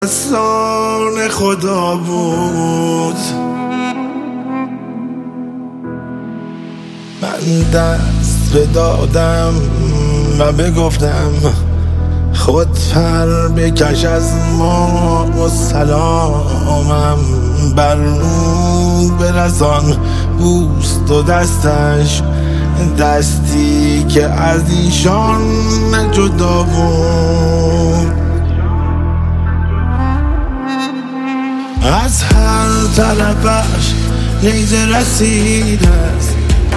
دستان خدا بود. من دست بدادم و بگفتم خود پر بکش از ما و سلامم بر او برسان. بوست و دستش دستی که از ایشان جدا بود. از هر طرفش نیزه رسیده است،